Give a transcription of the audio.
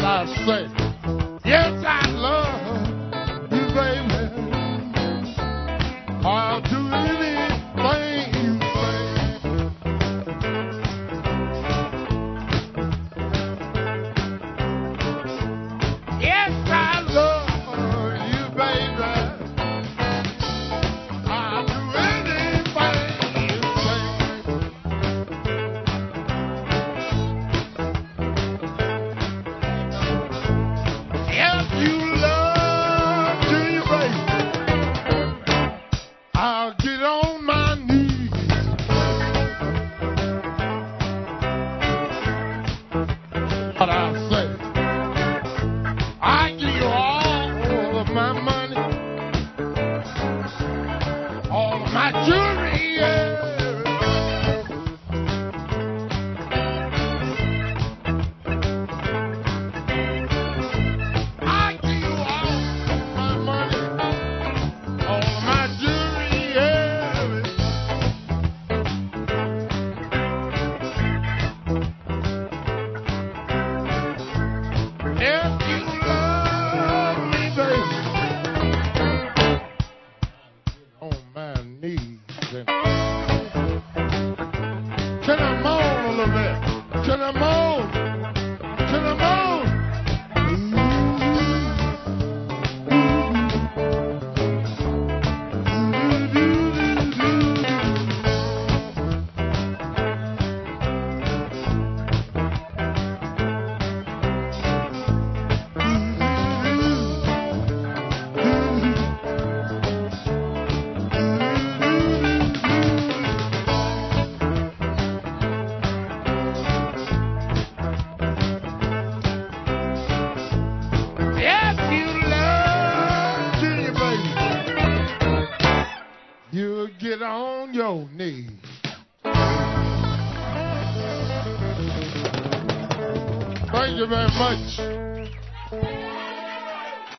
I say, yes, I love you, baby. I'll do anything you say. Yes, I love you, baby. I'll do anything you say. If you love me, baby, I'll get on my knees. What I say, I give you all of my money, all of my jewelry, yeah. I give you all my money, all of my jewelry, yeah. If you love me, baby, on my knees and can I moan a little bit? Can I moan? Can I moan? If you love Junior, baby, you'll get on your knees. Thank you very much.